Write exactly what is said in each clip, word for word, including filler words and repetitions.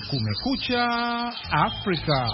Kumekucha Afrika.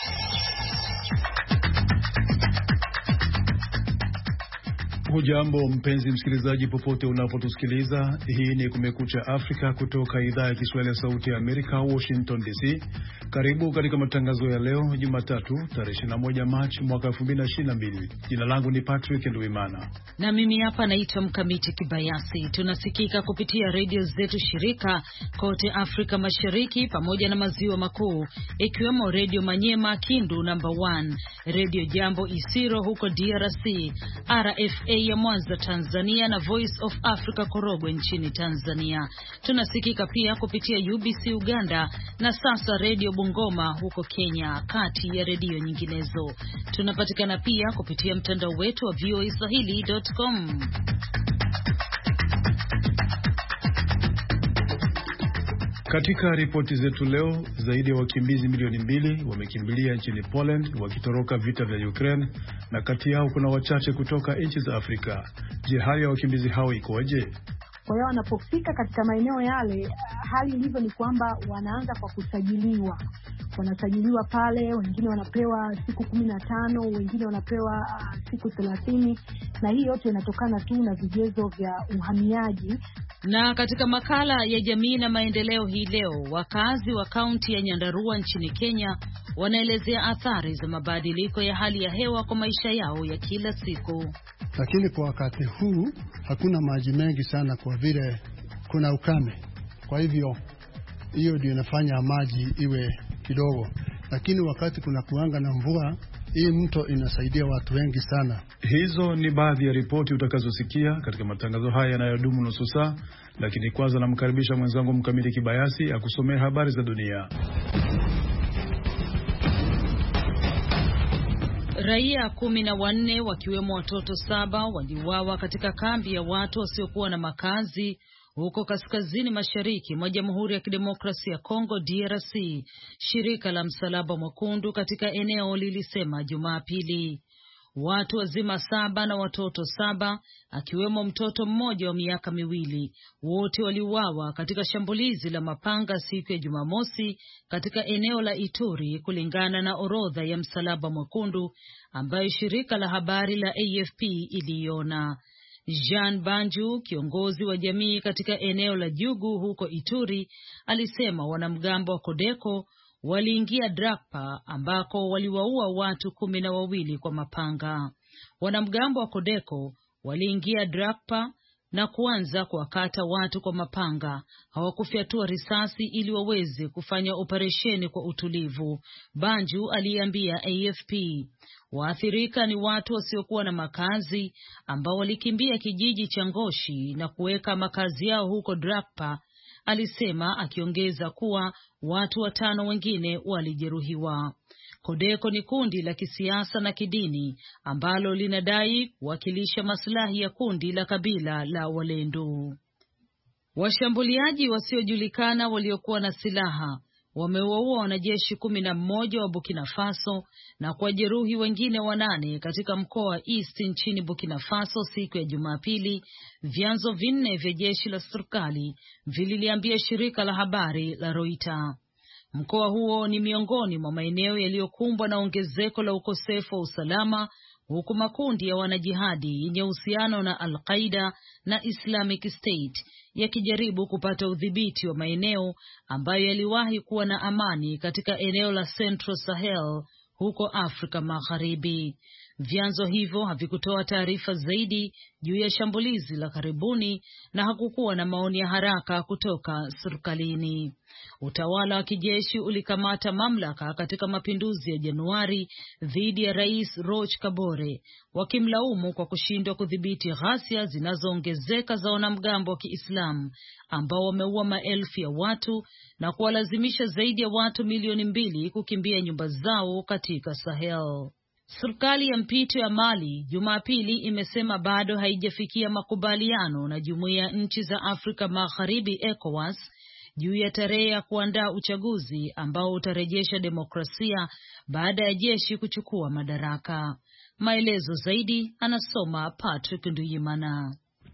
Hujambo mpenzi msikilizaji, popote unapotusikiliza. Hii ni Kumekucha Afrika kutoka idhaa ya Kiswahili ya Sauti ya Amerika, Washington D C. Karibu katika matangazo ya leo Jumatatu tarehe ishirini na moja Machi mwaka elfu mbili na ishirini na mbili. Jina langu ni Patrick Nduwimana na mimi hapa naitwa Mkamiti Kibayasi. Tunasikika kupitia redio zetu shirika kote Afrika Mashariki pamoja na maziwa makuu, ikiwemo redio Manyema Kindu number one, redio Jambo Isiro huko D R C, R F A ya Mwanza Tanzania na Voice of Africa Korogwe nchini Tanzania. Tunasikika pia kupitia U B C Uganda na sasa redio Bungoma huko Kenya, kati ya redio nyinginezo. Tunapatikana pia kupitia mtandao wetu wa voa swahili dot com. Katika ripoti zetu leo, zaidi ya wakimbizi milioni mbili wamekimbilia nchini Poland wakitoroka vita vya Ukraine, na kati yao kuna wachache kutoka nchi za Afrika. Je, hali ya wakimbizi hao ikoje? Kwa hiyo wanapofika katika maeneo yale, hali ilivyo ni kwamba wanaanza kwa kusajiliwa. Wanasajiliwa pale, wengine wanapewa siku kumi na tano, wengine wanapewa uh, siku thelathini, na hii yote inatokana tu na vigezo vya uhamiaji. Na katika makala ya jamii na maendeleo hii leo, wakazi wa kaunti ya Nyandarua nchini Kenya wanaelezea athari za mabadiliko ya hali ya hewa kwa maisha yao ya kila siku. Lakini kwa wakati huu hakuna maji mengi sana kwa vile kuna ukame. Kwa hivyo hiyo ndio inafanya maji iwe kidogo. Lakini wakati kuna kuanga na mvua, hii mto inasaidia watu wengi sana. Hizo ni baadhi ya ripoti utakazosikia katika matangazo haya yanayodumu nusu saa, lakini kwanza namkaribisha mwenzangu Mkamiti Kibayasi akusomea habari za dunia. Raia kumi na wanne wakiwemo watoto saba waliuawa katika kambi ya watu wasiokuwa na makazi huko kaskazini mashariki mwa Jamhuri ya Kidemokrasia ya Kongo D R C, shirika la Msalaba Mwekundu katika eneo lilisema Jumapili. Watu wazima saba na watoto saba, akiwemo mtoto mmoja wa miaka miwili, wote waliuawa katika shambulizi la mapanga siku ya Jumamosi katika eneo la Ituri, kulingana na orodha ya Msalaba Mwekundu ambayo shirika la habari la A F P iliona. Jean Banju, kiongozi wa jamii katika eneo la Jugu huko Ituri, alisema wanamgambo wa Kodeko waliingia Drakpa ambako waliwaua watu kumi na wawili kwa mapanga. Wanamgambo wa Kodeko waliingia Drakpa na kuanza kuwakata watu kwa mapanga. Hawakufyatua risasi ili waweze kufanya operesheni kwa utulivu, Banju aliambia A F P. Waathirika ni watu wasiokuwa na makazi ambao walikimbia kijiji cha Ngoshi na kuweka makazi yao huko Drakpa, alisema, akiongeza kuwa watu watano wengine walijeruhiwa. Kodeko ni kundi la kisiasa na kidini ambalo linadai kuwakilisha maslahi ya kundi la kabila la Walendu. Washambuliaji wasiojulikana waliokuwa na silaha wamewaua wanajeshi kumi na mmoja wa Burkina Faso na kuwajeruhi wengine wanane katika mkoa wa East nchini Burkina Faso siku ya Jumapili, vyanzo vinne vya jeshi la serikali vililiambia shirika la habari la Reuters. Mkoa huo ni miongoni mwa maeneo yaliyokumbwa na ongezeko la ukosefu wa usalama, huku makundi ya wanajihadi yenye uhusiano na Al-Qaeda na Islamic State yakijaribu kupata udhibiti wa maeneo ambayo yaliwahi kuwa na amani katika eneo la Central Sahel huko Afrika Magharibi. Vyanzo hivyo havikutoa taarifa zaidi juu ya shambulizi la karibuni na hakukuwa na maoni ya haraka kutoka serikalini. Utawala wa kijeshi ulikamata mamlaka katika mapinduzi ya Januari dhidi ya Rais Roch Kabore, wakimlaumu kwa kushindwa kudhibiti ghasia zinazoongezeka za wanamgambo wa Kiislamu ambao wameua maelfu ya watu na kuwalazimisha zaidi ya watu milioni mbili kukimbia nyumba zao katika Sahel. Serikali ya mpito ya Mali Jumapili imesema bado haijafikia makubaliano na Jumuiya ya Nchi za Afrika Magharibi ECOWAS juu ya tarehe ya kuandaa uchaguzi ambao utarejesha demokrasia baada ya jeshi kuchukua madaraka. Maelezo zaidi anasoma Patrick Nduyimana.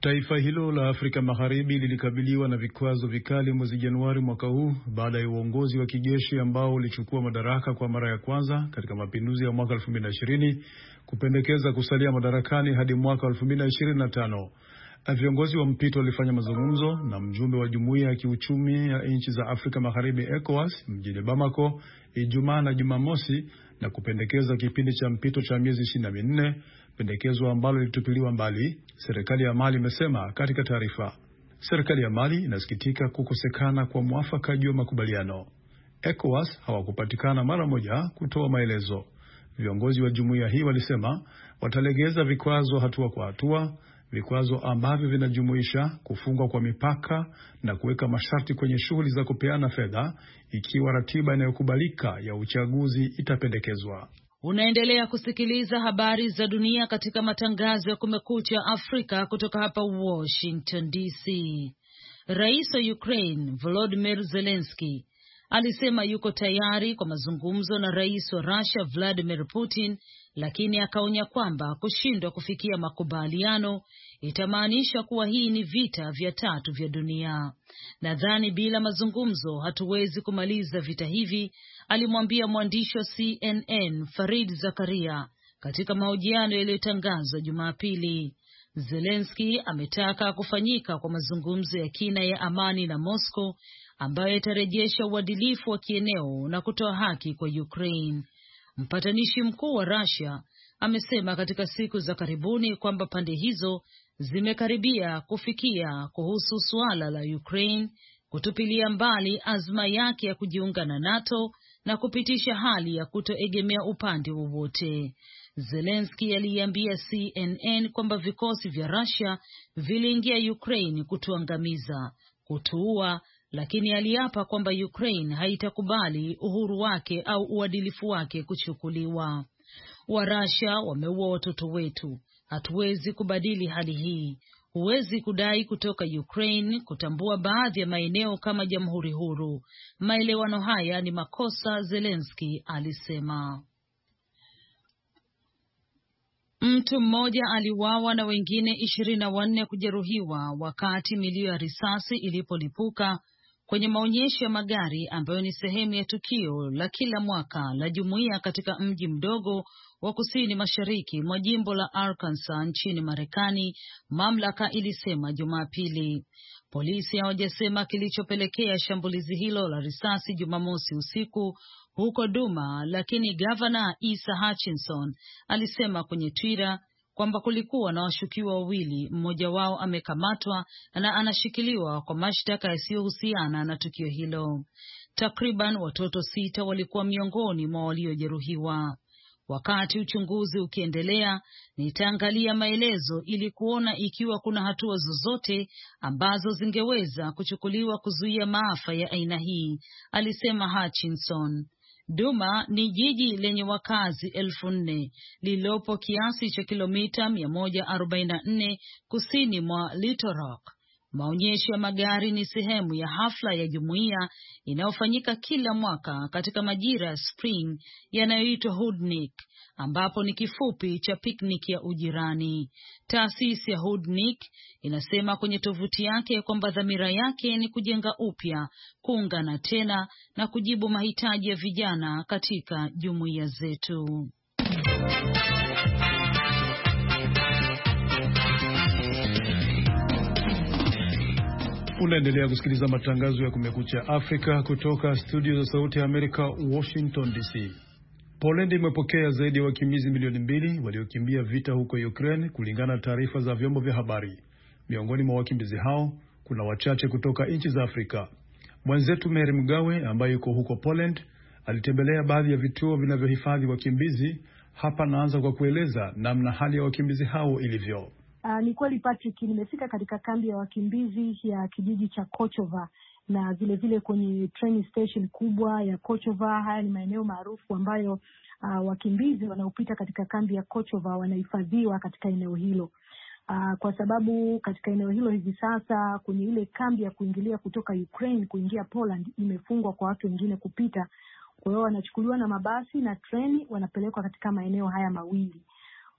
Taifa hilo la Afrika Magharibi lilikabiliwa na vikwazo vikali mwezi Januari mwaka huu baada ya uongozi wa kijeshi ambao ulichukua madaraka kwa mara ya kwanza katika mapinduzi ya mwaka elfu mbili na ishirini kupendekeza kusalia madarakani hadi mwaka elfu mbili na ishirini na tano. Viongozi wa mpito walifanya mazungumzo na mjumbe wa Jumuiya ya Kiuchumi ya Nchi za Afrika Magharibi ECOWAS mjini Bamako Ijumaa na Jumamosi na kupendekeza kipindi cha mpito cha miezi ishirini na minne, pendekezo ambalo lilitupiliwa mbali, serikali ya Mali imesema katika taarifa. Serikali ya Mali inasikitika kukosekana kwa mwafaka juu ya makubaliano. ECOWAS hawakupatikana mara moja kutoa maelezo. Viongozi wa jumuiya hii walisema watalegeza vikwazo hatua kwa hatua, vikwazo ambavyo vinajumuisha kufungwa kwa mipaka na kuweka masharti kwenye shughuli za kupeana fedha ikiwa ratiba inayokubalika ya uchaguzi itapendekezwa. Unaendelea kusikiliza habari za dunia katika matangazo ya Kumekucha Afrika kutoka hapa Washington D C. Rais wa Ukraine Volodymyr Zelensky alisema yuko tayari kwa mazungumzo na rais wa Russia Vladimir Putin, lakini akaonya kwamba kushindwa kufikia makubaliano itamaanisha kuwa hii ni vita vya tatu vya dunia. Nadhani bila mazungumzo hatuwezi kumaliza vita hivi, alimwambia mwandishi wa C N N Farid Zakaria katika mahojiano yaliyotangazwa Jumapili. Zelensky ametaka kufanyika kwa mazungumzo ya kina ya amani na Moscow ambayo itarejesha uadilifu wa kieneo na kutoa haki kwa Ukraine. Mpatanishi mkuu wa Russia amesema katika siku za karibuni kwamba pande hizo zimekaribia kufikia kuhusu suala la Ukraine kutupilia mbali azma yake ya kujiunga na NATO na kupitisha hali ya kutoegemea upande wowote. Zelensky aliambia C N N kwamba vikosi vya Russia viliingia Ukraine kutuangamiza, kutuua, lakini aliapa kwamba Ukraine haitakubali uhuru wake au uadilifu wake kuchukuliwa. Wa Russia wameua watoto wetu. Hatuwezi kubadili hali hii. Huwezi kudai kutoka Ukraine kutambua baadhi ya maeneo kama jamhuri huru. Maelewano haya ni makosa, Zelensky alisema. Mtu mmoja aliuawa na wengine ishirini na wanne kujeruhiwa wakati milio ya risasi ilipolipuka kwenye maonyesho ya magari ambayo ni sehemu ya tukio la kila mwaka la jumuiya katika mji mdogo wa kusini mashariki mwa jimbo la Arkansas nchini Marekani, mamlaka ilisema Jumapili. Polisi hawajasema kilichopelekea shambulizi hilo la risasi Jumamosi usiku huko Duma, lakini Governor Asa Hutchinson alisema kwenye Twitter kwamba kulikuwa na washukiwa wawili, mmoja wao amekamatwa na anashikiliwa kwa mashtaka yasiyohusiana na tukio hilo. Takriban watoto sita walikuwa miongoni mwa waliojeruhiwa. Wakati uchunguzi ukiendelea, nitaangalia maelezo ili kuona ikiwa kuna hatua zozote ambazo zingeweza kuchukuliwa kuzuia maafa ya aina hii, alisema Hutchinson. Duma ni jiji lenye wakazi elfu nne lililopo kiasi cha kilomita mia moja arobaini na nne kusini mwa Little Rock. Maonyesho ya magari ni sehemu ya hafla ya jumuiya inayofanyika kila mwaka katika majira ya spring yanayoitwa Hoodnick, ambapo ni kifupi cha picnic ya ujirani. Taasisi ya Hoodnick inasema kwenye tovuti yake kwamba dhamira yake ni kujenga upya, kuungana tena na kujibu mahitaji ya vijana katika jumuiya zetu. Unaendelea kusikiliza matangazo ya Kumekucha Afrika kutoka studio za Sauti ya Amerika, Washington D C. Poland imepokea zaidi ya wakimbizi milioni mbili waliokimbia vita huko Ukraine, kulingana na taarifa za vyombo vya habari. Miongoni mwa wakimbizi hao kuna wachache kutoka nchi za Afrika. Mwenzetu Mary Mgawe ambaye yuko huko Poland alitembelea baadhi ya vituo vinavyohifadhi wakimbizi. Hapa naanza kwa kueleza namna hali ya wakimbizi hao ilivyo. Uh, ni kweli Patrick, nimefika katika kambi ya wakimbizi ya kijiji cha Kochova na vile vile kwenye train station kubwa ya Kochova. Haya ni maeneo maarufu ambayo uh, wakimbizi wanaopita katika kambi ya Kochova wanahifadhiwa katika eneo hilo. Uh, kwa sababu katika eneo hilo hivi sasa kwenye ile kambi ya kuingilia kutoka Ukraine kuingia Poland imefungwa kwa watu wengine kupita. Kwa hiyo wanachukuliwa na mabasi na treni wanapelekwa katika maeneo haya mawili.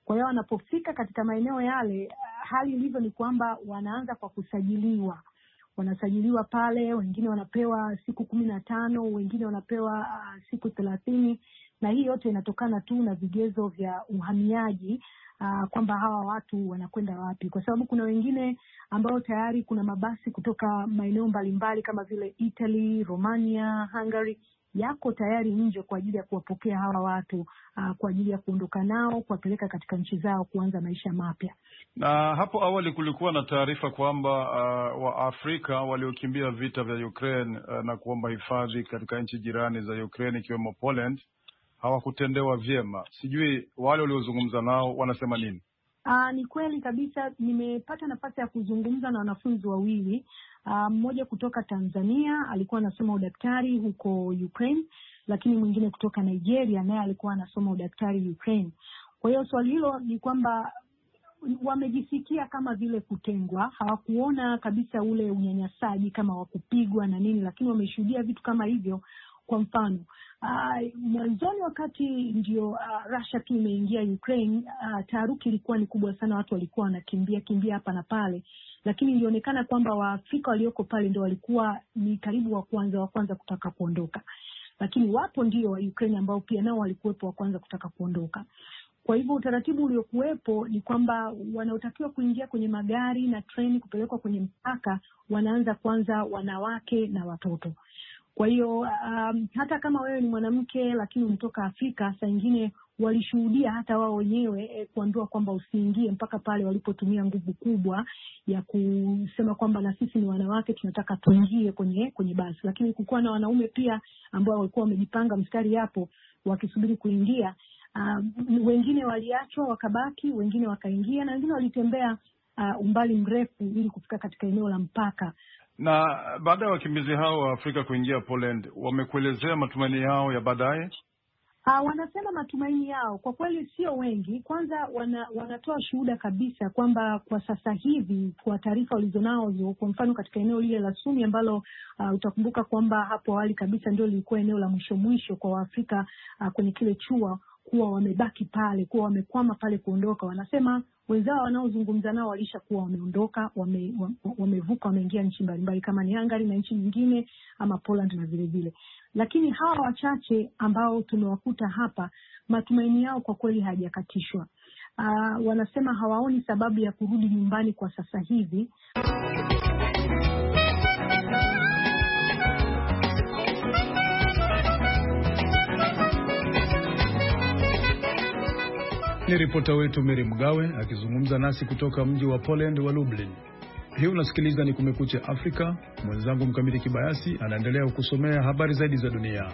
Kwa hiyo wanapofika katika maeneo yale, hali ilivyo ni kwamba wanaanza kwa kusajiliwa. Wanasajiliwa pale, wengine wanapewa siku kumi na tano, wengine wanapewa uh, siku thelathini, na hii yote inatokana tu na vigezo vya uhamiaji, uh, kwamba hawa watu wanakwenda wapi. Kwa sababu kuna wengine ambao tayari kuna mabasi kutoka maeneo mbalimbali kama vile Italy, Romania, Hungary yako tayari nje kwa ajili ya kuwapokea hawa watu, uh, kwa ajili ya kuondoka nao, kuwapeleka katika nchi zao kuanza maisha mapya. Na hapo awali kulikuwa na taarifa kwamba uh, Waafrika waliokimbia vita vya Ukraine uh, na kuomba hifadhi katika nchi jirani za Ukraine ikiwemo Poland hawakutendewa vyema. Sijui wale waliozungumza nao wanasema nini? Uh, ni kweli kabisa. Nimepata nafasi ya kuzungumza na wanafunzi wawili. Uh, mmoja kutoka Tanzania alikuwa anasoma udaktari huko Ukraine, lakini mwingine kutoka Nigeria naye alikuwa anasoma udaktari Ukraine. Kwa hiyo swali hilo ni kwamba wamejisikia kama vile kutengwa, hawakuona kabisa ule unyanyasaji kama wakupigwa na nini, lakini wameshuhudia vitu kama hivyo. Kwa mfano, uh, mwanzoni wakati ndio uh, Russia tu imeingia Ukraine, uh, taharuki ilikuwa ni kubwa sana, watu walikuwa wanakimbia kimbia hapa na pale, lakini ilionekana kwamba Waafrika walioko pale ndio walikuwa ni karibu wa kwanza wa kwanza kutaka kuondoka. Lakini wapo ndio wa Ukraine ambao pia nao walikuwepo wa kwanza kutaka kuondoka. Kwa hivyo utaratibu uliokuwepo ni kwamba wanaotakiwa kuingia kwenye magari na treni kupelekwa kwenye mpaka wanaanza kwanza wanawake na watoto. Kwa hiyo um, hata kama wewe ni mwanamke lakini umetoka Afrika, saa nyingine walishuhudia hata wao wenyewe eh, kuambiwa kwamba usiingie mpaka pale walipotumia nguvu kubwa ya kusema kwamba na sisi ni wanawake tunataka tuingie kwenye kwenye basi. Lakini kulikuwa na wanaume pia ambao walikuwa wamejipanga mstari hapo wakisubiri kuingia. Uh, wengine waliachwa wakabaki, wengine wakaingia, na wengine walitembea uh, umbali mrefu ili kufika katika eneo la mpaka. Na baada ya wakimbizi hao wa Afrika kuingia Poland, wamekuelezea matumaini yao ya baadaye? Uh, wanasema matumaini yao kwa kweli sio wengi. Kwanza wana, wanatoa shuhuda kabisa kwamba kwa sasa hivi kwa taarifa walizonazo, kwa mfano katika eneo lile la Sumi ambalo uh, utakumbuka kwamba hapo awali kabisa ndio lilikuwa eneo la mwisho mwisho kwa Waafrika uh, kwenye kile chuo, kuwa wamebaki pale, kuwa wamekwama pale kuondoka. Wanasema wenzao wanaozungumza nao walishakuwa wameondoka, wame, wamevuka, wameingia nchi mbalimbali kama ni Hungary na nchi nyingine ama Poland na vile vile. Lakini hawa wachache ambao tumewakuta hapa, matumaini yao kwa kweli hayajakatishwa. Uh, wanasema hawaoni sababu ya kurudi nyumbani kwa sasa hivi. Ni ripota wetu Mary Mgawe akizungumza nasi kutoka mji wa Poland wa Lublin. Hii unasikiliza ni Kumekucha Afrika. Mwenzangu Mkamiti Kibayasi anaendelea kukusomea habari zaidi za dunia.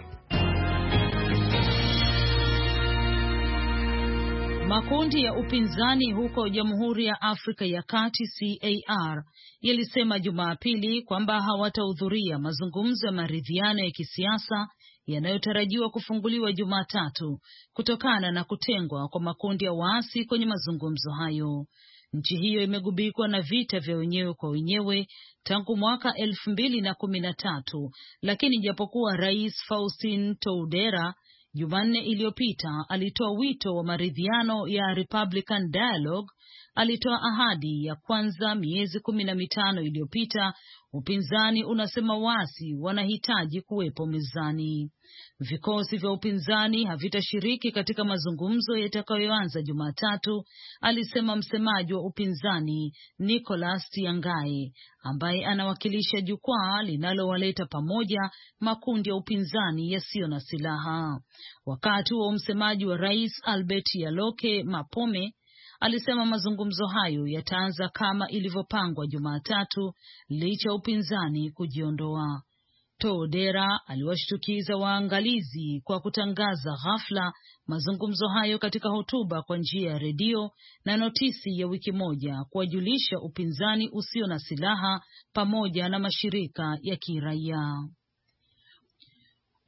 Makundi ya upinzani huko Jamhuri ya Afrika ya Kati C A R yalisema Jumapili kwamba hawatahudhuria mazungumzo ya maridhiano ya kisiasa yanayotarajiwa kufunguliwa Jumatatu kutokana na kutengwa kwa makundi ya waasi kwenye mazungumzo hayo. Nchi hiyo imegubikwa na vita vya wenyewe kwa wenyewe tangu mwaka elfu mbili na kumi na tatu, lakini japokuwa Rais Faustin Touadera Jumanne iliyopita alitoa wito wa maridhiano ya Republican Dialogue, alitoa ahadi ya kwanza miezi kumi na mitano iliyopita. Upinzani unasema waasi wanahitaji kuwepo mezani. Vikosi vya upinzani havitashiriki katika mazungumzo yatakayoanza Jumatatu, alisema msemaji wa upinzani Nicholas Tiangaye, ambaye anawakilisha jukwaa linalowaleta pamoja makundi ya upinzani yasiyo na silaha. Wakati wa msemaji wa Rais Albert Yaloke Mapome alisema mazungumzo hayo yataanza kama ilivyopangwa Jumatatu licha ya upinzani kujiondoa. Touadera aliwashtukiza waangalizi kwa kutangaza ghafla mazungumzo hayo katika hotuba kwa njia ya redio na notisi ya wiki moja kuwajulisha upinzani usio na silaha pamoja na mashirika ya kiraia.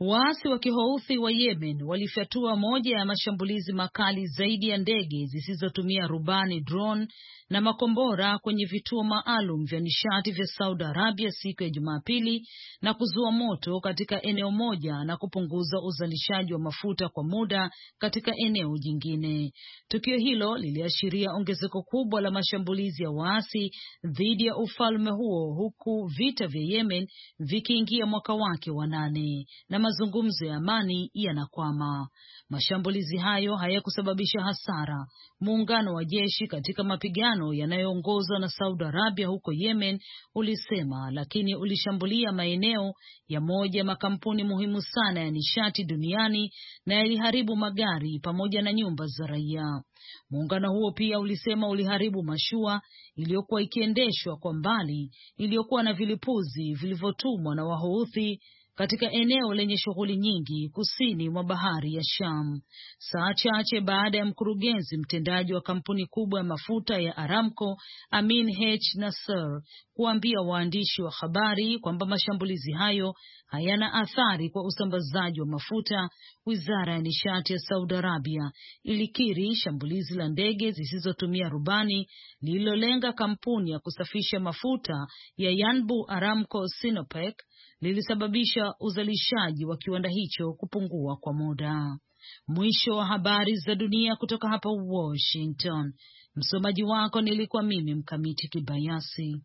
Waasi wa Kihouthi wa Yemen walifyatua moja ya mashambulizi makali zaidi ya ndege zisizotumia rubani drone na makombora kwenye vituo maalum vya nishati vya Saudi Arabia siku ya Jumapili na kuzua moto katika eneo moja na kupunguza uzalishaji wa mafuta kwa muda katika eneo jingine. Tukio hilo liliashiria ongezeko kubwa la mashambulizi ya waasi dhidi ya ufalme huo, huku vita vya Yemen vikiingia mwaka wake wa nane na mazungumzo ya amani yanakwama. Mashambulizi hayo hayakusababisha hasara. Muungano wa jeshi katika mapigano yanayoongozwa na Saudi Arabia huko Yemen ulisema, lakini ulishambulia maeneo ya moja ya makampuni muhimu sana ya nishati duniani na yaliharibu magari pamoja na nyumba za raia. Muungano huo pia ulisema uliharibu mashua iliyokuwa ikiendeshwa kwa mbali iliyokuwa na vilipuzi vilivyotumwa na Wahouthi katika eneo lenye shughuli nyingi kusini mwa bahari ya Sham. Saa chache baada ya mkurugenzi mtendaji wa kampuni kubwa ya mafuta ya Aramco, Amin H. Nasser, kuambia waandishi wa habari kwamba mashambulizi hayo hayana athari kwa usambazaji wa mafuta, Wizara ya Nishati ya Saudi Arabia ilikiri shambulizi la ndege zisizotumia rubani lililolenga kampuni ya kusafisha mafuta ya Yanbu Aramco Sinopec lilisababisha uzalishaji wa kiwanda hicho kupungua kwa muda. Mwisho wa habari za dunia kutoka hapa Washington. Msomaji wako nilikuwa mimi Mkamiti Kibayasi.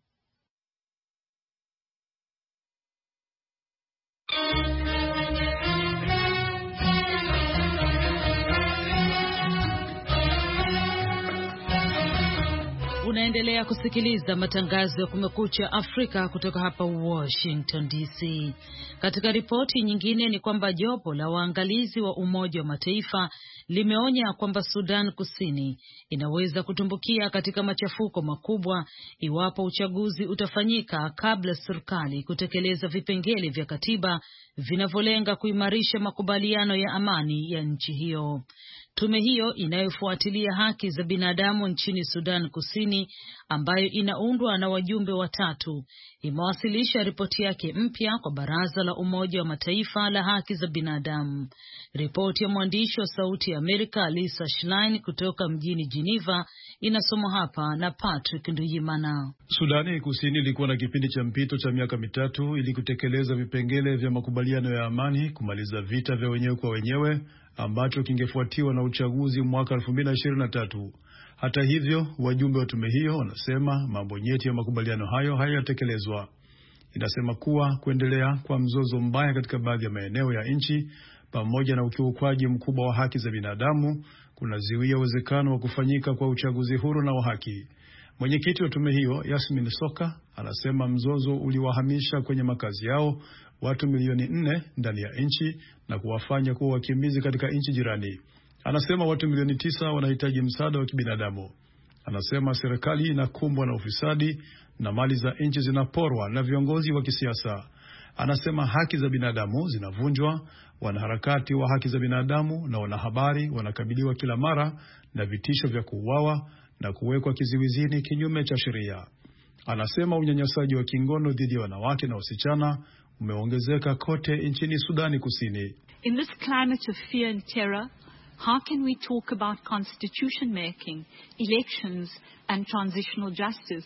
Unaendelea kusikiliza matangazo ya Kumekucha Afrika kutoka hapa Washington D C. Katika ripoti nyingine ni kwamba jopo la waangalizi wa Umoja wa Mataifa limeonya kwamba Sudan Kusini inaweza kutumbukia katika machafuko makubwa iwapo uchaguzi utafanyika kabla serikali kutekeleza vipengele vya katiba vinavyolenga kuimarisha makubaliano ya amani ya nchi hiyo. Tume hiyo inayofuatilia haki za binadamu nchini Sudan Kusini, ambayo inaundwa na wajumbe watatu, imewasilisha ripoti yake mpya kwa Baraza la Umoja wa Mataifa la Haki za Binadamu. Ripoti ya mwandishi wa Sauti ya Amerika Lisa Schlein kutoka mjini Geneva inasomwa hapa na Patrick Nduyimana. Sudani Kusini ilikuwa na kipindi cha mpito cha miaka mitatu ili kutekeleza vipengele vya makubaliano ya amani, kumaliza vita vya wenyewe kwa wenyewe ambacho kingefuatiwa na uchaguzi mwaka elfu mbili ishirini na tatu. Hata hivyo, wajumbe wa tume hiyo wanasema mambo nyeti ya makubaliano hayo hayatekelezwa. Inasema kuwa kuendelea kwa mzozo mbaya katika baadhi ya maeneo ya nchi pamoja na ukiukwaji mkubwa wa haki za binadamu kunazuia uwezekano wa kufanyika kwa uchaguzi huru na wa haki. Mwenyekiti wa tume hiyo, Yasmin Soka, anasema mzozo uliwahamisha kwenye makazi yao watu milioni nne ndani ya nchi na kuwafanya kuwa wakimbizi katika nchi jirani. Anasema watu milioni tisa wanahitaji msaada wa kibinadamu. Anasema serikali inakumbwa na ufisadi na mali za nchi zinaporwa na viongozi wa kisiasa. Anasema haki za binadamu zinavunjwa, wanaharakati wa haki za binadamu na wanahabari wanakabiliwa kila mara na vitisho vya kuuawa na kuwekwa kiziwizini kinyume cha sheria. Anasema unyanyasaji wa kingono dhidi ya wanawake na wasichana umeongezeka kote nchini Sudani Kusini. In this climate of fear and terror, how can we talk about constitution making, elections and transitional justice?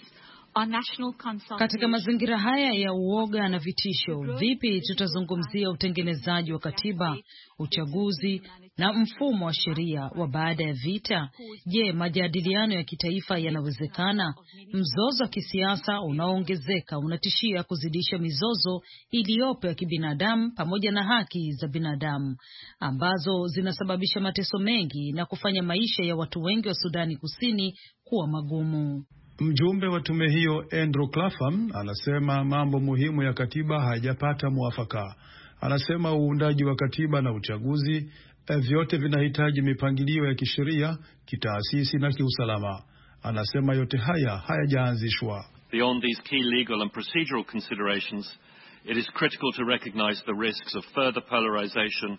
Katika mazingira haya ya uoga na vitisho, vipi tutazungumzia utengenezaji wa katiba, uchaguzi na mfumo wa sheria wa baada ya vita? Je, majadiliano ya kitaifa yanawezekana? Mzozo wa kisiasa unaoongezeka unatishia kuzidisha mizozo iliyopo ya kibinadamu pamoja na haki za binadamu ambazo zinasababisha mateso mengi na kufanya maisha ya watu wengi wa Sudani Kusini kuwa magumu. Mjumbe wa tume hiyo Andrew Clapham anasema mambo muhimu ya katiba hayajapata mwafaka. Anasema uundaji wa katiba na uchaguzi vyote vinahitaji mipangilio ya kisheria, kitaasisi na kiusalama. Anasema yote haya hayajaanzishwa. Beyond these key legal and procedural considerations, it is critical to recognize the risks of further polarization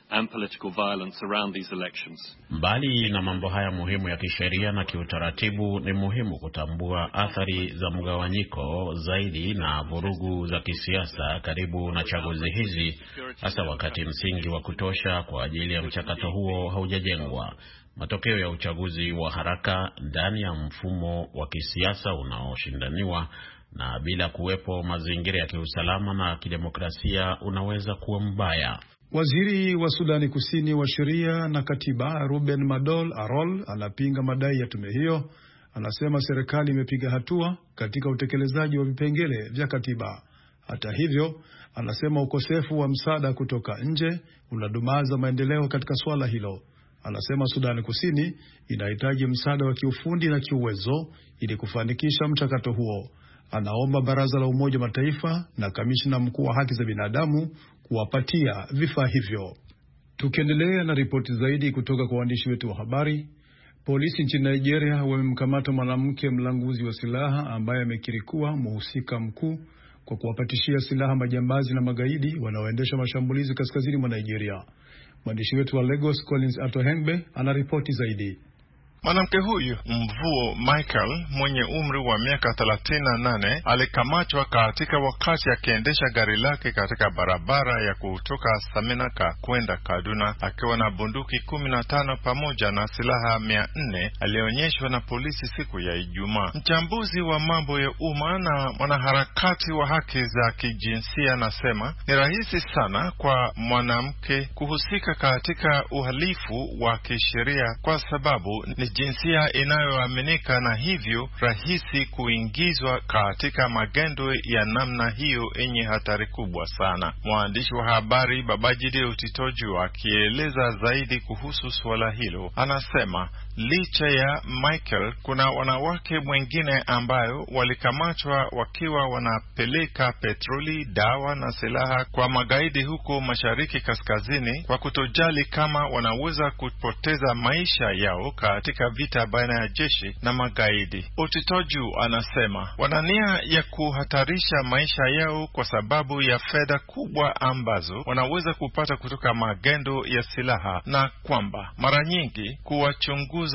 and political violence around these elections. Mbali na mambo haya muhimu ya kisheria na kiutaratibu, ni muhimu kutambua athari za mgawanyiko zaidi na vurugu za kisiasa karibu na chaguzi hizi, hasa wakati msingi wa kutosha kwa ajili ya mchakato huo haujajengwa. Matokeo ya uchaguzi wa haraka ndani ya mfumo wa kisiasa unaoshindaniwa na bila kuwepo mazingira ya kiusalama na kidemokrasia unaweza kuwa mbaya. Waziri wa Sudani Kusini wa sheria na katiba Ruben Madol Arol anapinga madai ya tume hiyo. Anasema serikali imepiga hatua katika utekelezaji wa vipengele vya katiba. Hata hivyo, anasema ukosefu wa msaada kutoka nje unadumaza maendeleo katika swala hilo. Anasema Sudani Kusini inahitaji msaada wa kiufundi na kiuwezo ili kufanikisha mchakato huo. Anaomba Baraza la Umoja Mataifa na Kamishna Mkuu wa Haki za Binadamu kuwapatia vifaa hivyo. Tukiendelea na ripoti zaidi kutoka kwa waandishi wetu wa habari, polisi nchini Nigeria wamemkamata mwanamke mlanguzi wa silaha ambaye amekiri kuwa mhusika mkuu kwa kuwapatishia silaha majambazi na magaidi wanaoendesha mashambulizi kaskazini mwa Nigeria. Mwandishi wetu wa Lagos Collins Atohengbe anaripoti zaidi. Mwanamke huyu Mvuo Michael mwenye umri wa miaka thelathini na nane alikamatwa katika wakati akiendesha gari lake katika barabara ya kutoka Saminaka kwenda Kaduna akiwa na bunduki kumi na tano pamoja na silaha mia nne alionyeshwa na polisi siku ya Ijumaa. Mchambuzi wa mambo ya umma na mwanaharakati wa haki za kijinsia anasema ni rahisi sana kwa mwanamke kuhusika katika uhalifu wa kisheria kwa sababu ni jinsia inayoaminika na hivyo rahisi kuingizwa katika magendo ya namna hiyo yenye hatari kubwa sana. Mwandishi wa habari Babajide Otitoju akieleza zaidi kuhusu swala hilo anasema licha ya Michael kuna wanawake wengine ambayo walikamatwa wakiwa wanapeleka petroli, dawa na silaha kwa magaidi huko Mashariki Kaskazini kwa kutojali kama wanaweza kupoteza maisha yao katika vita baina ya jeshi na magaidi. Otitoju anasema wanania ya kuhatarisha maisha yao kwa sababu ya fedha kubwa ambazo wanaweza kupata kutoka magendo ya silaha, na kwamba mara nyingi kuwachunguza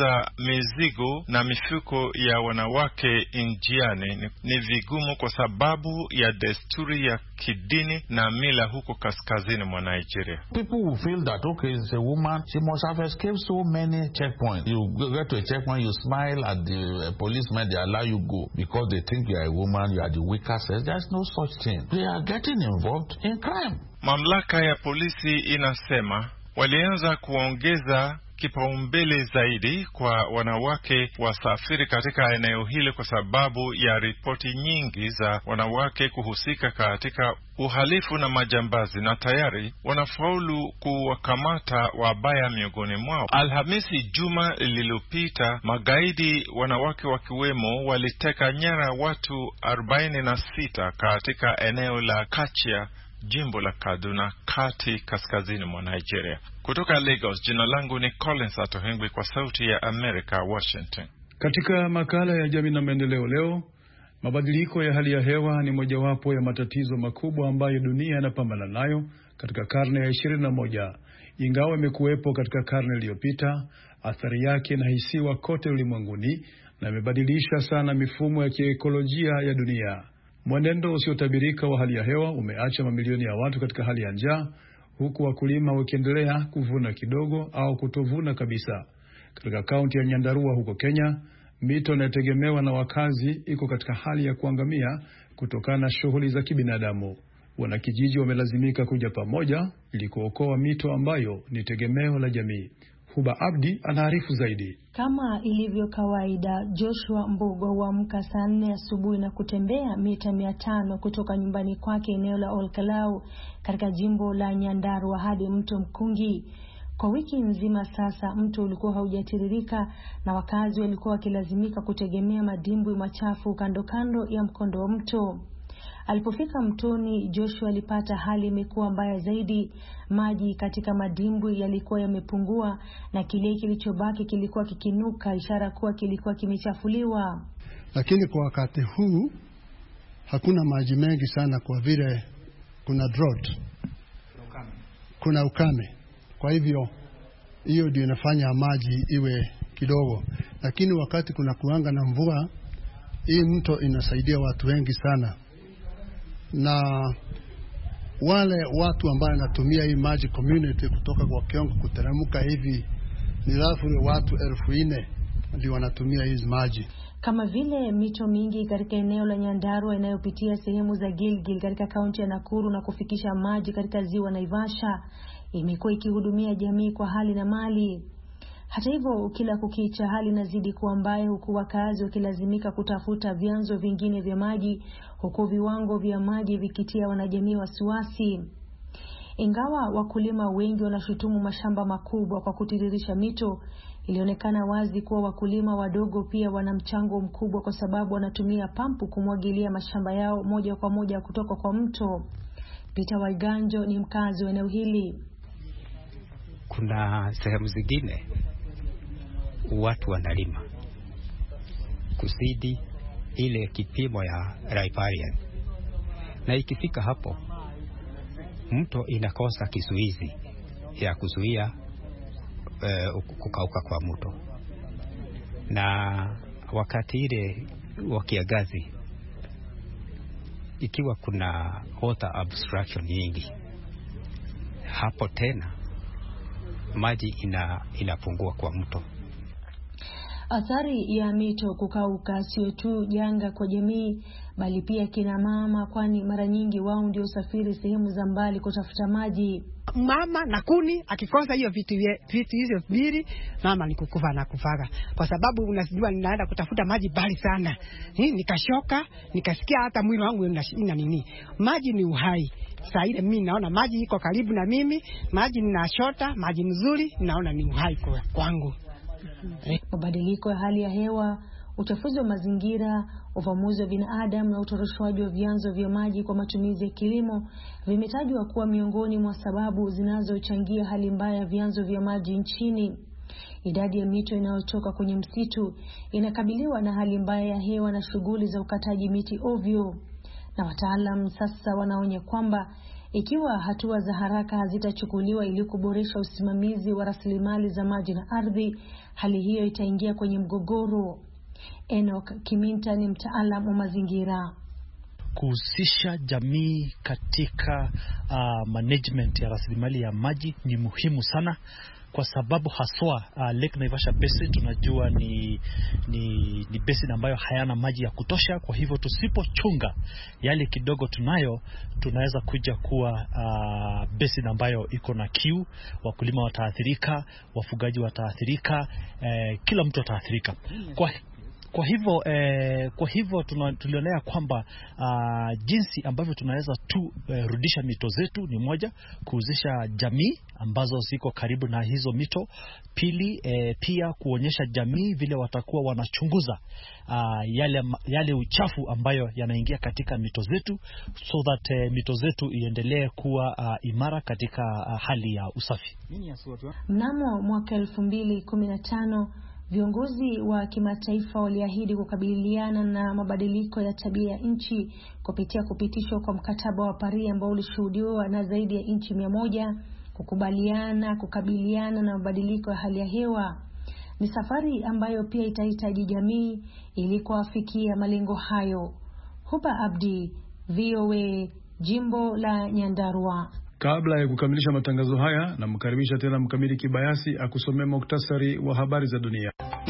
mizigo na mifuko ya wanawake njiani ni, ni vigumu kwa sababu ya desturi ya kidini na mila huko kaskazini mwa Nigeria. People who feel that okay, it's a woman, she must have escaped so many checkpoints. You get to a checkpoint, you smile at the uh, policemen, they allow you go because they think you are a woman, you are the weaker sex. There's no such thing. They are getting involved in crime. Mamlaka ya polisi inasema walianza kuongeza kipaumbele zaidi kwa wanawake wasafiri katika eneo hili kwa sababu ya ripoti nyingi za wanawake kuhusika katika uhalifu na majambazi, na tayari wanafaulu kuwakamata wabaya miongoni mwao. Alhamisi juma lililopita, magaidi wanawake wakiwemo waliteka nyara watu arobaini na sita katika eneo la Kachia, jimbo la Kaduna, kati kaskazini mwa Nigeria. Kutoka Lagos, jina langu ni Collins Atohengwi kwa Sauti ya Amerika, Washington. Katika makala ya jamii na maendeleo leo, mabadiliko ya hali ya hewa ni mojawapo ya matatizo makubwa ambayo dunia inapambana nayo katika karne ya ishirini na moja. Ingawa imekuwepo katika karne iliyopita, athari yake inahisiwa kote ulimwenguni na imebadilisha sana mifumo ya kiekolojia ya dunia. Mwenendo usiotabirika wa hali ya hewa umeacha mamilioni ya watu katika hali ya njaa, huku wakulima wakiendelea kuvuna kidogo au kutovuna kabisa. Katika kaunti ya Nyandarua huko Kenya, mito inayotegemewa na wakazi iko katika hali ya kuangamia kutokana na shughuli za kibinadamu. Wanakijiji wamelazimika kuja pamoja ili kuokoa mito ambayo ni tegemeo la jamii. Huba Abdi anaarifu zaidi. Kama ilivyo kawaida, Joshua Mbogo huamka saa nne asubuhi na kutembea mita mia tano kutoka nyumbani kwake eneo la Olkalau katika jimbo la Nyandarua hadi mto Mkungi. Kwa wiki nzima sasa mto ulikuwa haujatiririka na wakazi walikuwa wakilazimika kutegemea madimbwi machafu kando kando ya mkondo wa mto. Alipofika mtoni, Joshua alipata hali imekuwa mbaya zaidi. Maji katika madimbwi yalikuwa yamepungua na kile kilichobaki kilikuwa kikinuka, ishara kuwa kilikuwa kimechafuliwa. Lakini kwa wakati huu hakuna maji mengi sana kwa vile kuna drought. Kuna ukame. Kwa hivyo hiyo ndio inafanya maji iwe kidogo, lakini wakati kuna kuanga na mvua, hii mto inasaidia watu wengi sana, na wale watu ambao wanatumia hii maji community kutoka kwa Kiongo kuteremka hivi ni rafuri watu elfu nne ndio wanatumia hizi maji. Kama vile mito mingi katika eneo la Nyandarua inayopitia sehemu za Gilgil katika kaunti ya Nakuru na kufikisha maji katika ziwa Naivasha, imekuwa ikihudumia jamii kwa hali na mali. Hata hivyo, kila kukicha hali inazidi kuwa mbaya, huku wakazi wakilazimika kutafuta vyanzo vingine vya maji, huku viwango vya maji vikitia wanajamii wasiwasi. Ingawa wakulima wengi wanashutumu mashamba makubwa kwa kutiririsha mito, ilionekana wazi kuwa wakulima wadogo pia wana mchango mkubwa, kwa sababu wanatumia pampu kumwagilia mashamba yao moja kwa moja kutoka kwa mto. Peter Waiganjo ni mkazi wa eneo hili. Kuna sehemu zingine watu wanalima kusidi ile kipimo ya riparian, na ikifika hapo mto inakosa kizuizi ya kuzuia uh, kukauka kwa mto, na wakati ile wa kiangazi ikiwa kuna water obstruction nyingi, hapo tena maji ina inapungua kwa mto. Athari ya mito kukauka sio tu janga kwa jamii, bali pia kina mama, kwani mara nyingi wao ndio usafiri sehemu za mbali kutafuta maji. Mama na kuni akikosa hiyo vitu vitu hizo mbili, mama ni kukufa na kufaga, kwa sababu unasijua ninaenda kutafuta maji bali sana. Hii nikashoka, nikasikia hata mwili wangu unashina nini. Maji ni uhai. Sasa ile mimi naona maji iko karibu na mimi, maji ninashota, maji mzuri, naona ni uhai kwa kwangu. Mabadiliko ya hali ya hewa, uchafuzi wa mazingira, uvamuzi wa binadamu na utoroshwaji wa vyanzo vya maji kwa matumizi ya kilimo vimetajwa kuwa miongoni mwa sababu zinazochangia hali mbaya ya vyanzo vya maji nchini. Idadi ya mito inayotoka kwenye msitu inakabiliwa na hali mbaya ya hewa na shughuli za ukataji miti ovyo. Na wataalamu sasa wanaonya kwamba ikiwa hatua za haraka hazitachukuliwa ili kuboresha usimamizi wa rasilimali za maji na ardhi, hali hiyo itaingia kwenye mgogoro. Enoch Kiminta ni mtaalamu wa mazingira. Kuhusisha jamii katika uh, management ya rasilimali ya maji ni muhimu sana, kwa sababu haswa uh, Lake Naivasha Basin tunajua ni ni, ni basin ambayo hayana maji ya kutosha. Kwa hivyo tusipochunga yale kidogo tunayo, tunaweza kuja kuwa uh, basin ambayo iko na kiu, wakulima wataathirika, wafugaji wataathirika, eh, kila mtu ataathirika. Kwa Kwa hivyo eh, kwa hivyo tulionea kwamba uh, jinsi ambavyo tunaweza tu eh, rudisha mito zetu ni moja, kuhusisha jamii ambazo ziko karibu na hizo mito. Pili, eh, pia kuonyesha jamii vile watakuwa wanachunguza uh, yale yale uchafu ambayo yanaingia katika mito zetu, so that eh, mito zetu iendelee kuwa uh, imara katika uh, hali ya usafi. Mnamo mwaka elfu mbili kumi na tano viongozi wa kimataifa waliahidi kukabiliana na mabadiliko ya tabia ya nchi kupitia kupitishwa kwa mkataba wa Paris ambao ulishuhudiwa na zaidi ya nchi mia moja kukubaliana kukabiliana na mabadiliko ya hali ya hewa. Ni safari ambayo pia itahitaji jamii ili kuafikia malengo hayo. Huba Abdi, V O A, Jimbo la Nyandarua. Kabla ya kukamilisha matangazo haya, na mkaribisha tena Mkamili Kibayasi akusomea muktasari wa habari za dunia.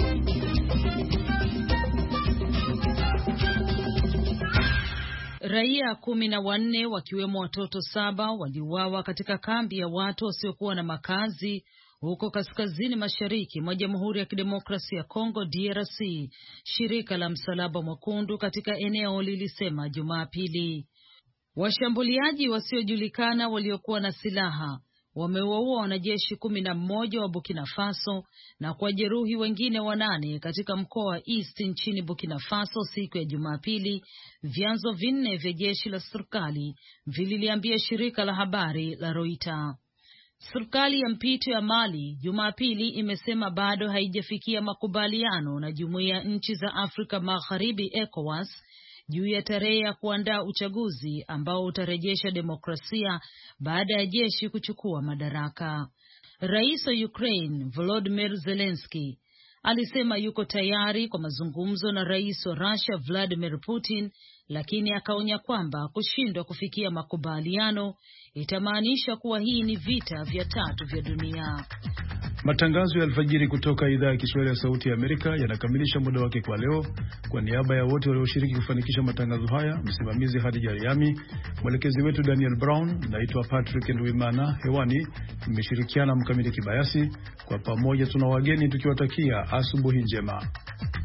Raia kumi na wanne wakiwemo watoto saba waliuawa katika kambi ya watu wasiokuwa na makazi huko kaskazini mashariki mwa Jamhuri ya Kidemokrasia ya Kongo D R C, shirika la Msalaba Mwekundu katika eneo lilisema Jumapili. Washambuliaji wasiojulikana waliokuwa na silaha wamewaua wanajeshi kumi na mmoja wa Burkina Faso na kuwajeruhi wengine wanane katika mkoa wa East nchini Burkina Faso siku ya Jumapili, vyanzo vinne vya jeshi la serikali vililiambia shirika la habari la Reuters. Serikali ya mpito ya Mali Jumapili imesema bado haijafikia makubaliano na Jumuiya ya Nchi za Afrika Magharibi ECOWAS juu ya tarehe ya kuandaa uchaguzi ambao utarejesha demokrasia baada ya jeshi kuchukua madaraka. Rais wa Ukraine Volodymyr Zelensky alisema yuko tayari kwa mazungumzo na rais wa Russia Vladimir Putin, lakini akaonya kwamba kushindwa kufikia makubaliano itamaanisha kuwa hii ni vita vya tatu vya dunia. Matangazo ya alfajiri kutoka idhaa ya Kiswahili ya Sauti ya Amerika yanakamilisha muda wake kwa leo. Kwa niaba ya wote walioshiriki kufanikisha matangazo haya, msimamizi Hadija Riami, mwelekezi wetu Daniel Brown, naitwa Patrick Ndwimana, hewani nimeshirikiana Mkamiti Kibayasi. Kwa pamoja tuna wageni tukiwatakia asubuhi njema.